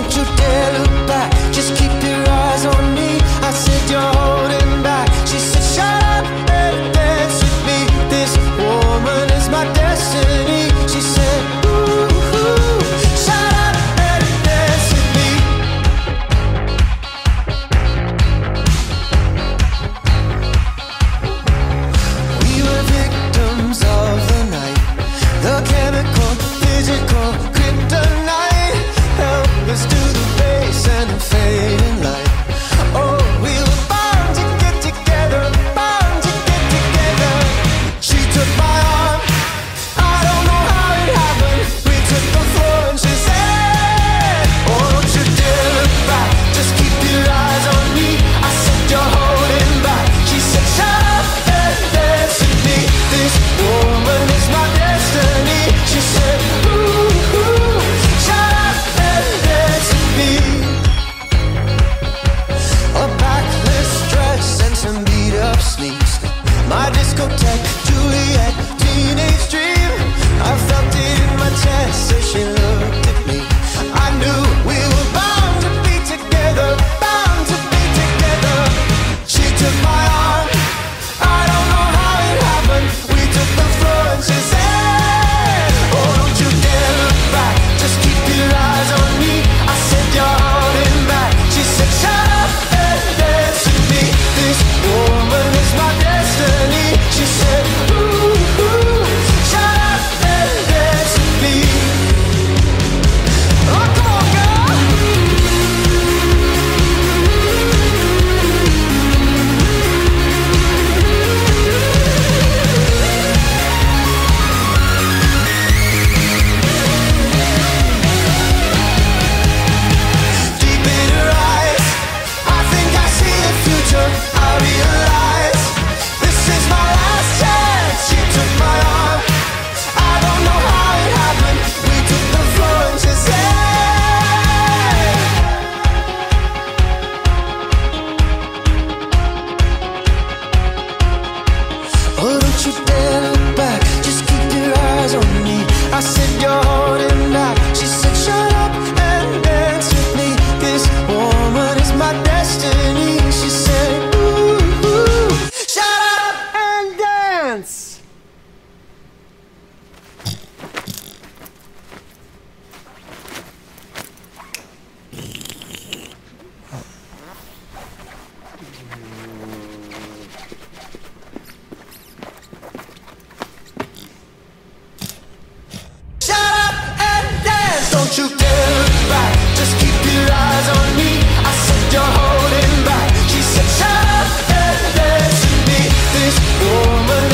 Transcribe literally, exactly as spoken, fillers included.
don't you dare look back, just keep your eyes on me. I said you're holding back. She said shut up and dance with me. This woman is my destiny. She said ooh, ooh, shut up and dance with me. We were victims of the night, the chemical, physical, kryptonite. Help us to the base and the fading light. Oh, we were bound to get together, bound to get together. She took my arm, I don't know how it happened. We took the floor and she said, oh, don't you dare look back, just keep your eyes on me. I said you're holding back. She said shut up and dance with me. This woman is my destiny. She said ooh, ooh, shut up and dance with me. A backless dress and some beat up sneaks. My discotheque, Juliet, teenage dream. I felt it in my chest as she looked at me. I knew we were bound to be together, bound to be together. She took my arm, I don't know how it happened. We took the floor and she said, oh, don't you dare look back, just keep your eyes on me. I said you're holding back. She said shut up and dance with me. This woman is my destiny. She said ooh, ooh, shut up and dance with me. Oh, come on, girl. Deep in her eyes, I think I see the future. I realize this is my last chance. She took my arm, I don't know how it happened. We took the floor and she said, oh, don't you dare look back, just keep your eyes on me. I said you're holding back. She said shut up and dance with me. This woman is my destiny. She said ooh, ooh, shut up and dance. Shut up and dance. Don't you dare look back, just keep your eyes on me. I said you're holding back. She said shut up and dance with me. This woman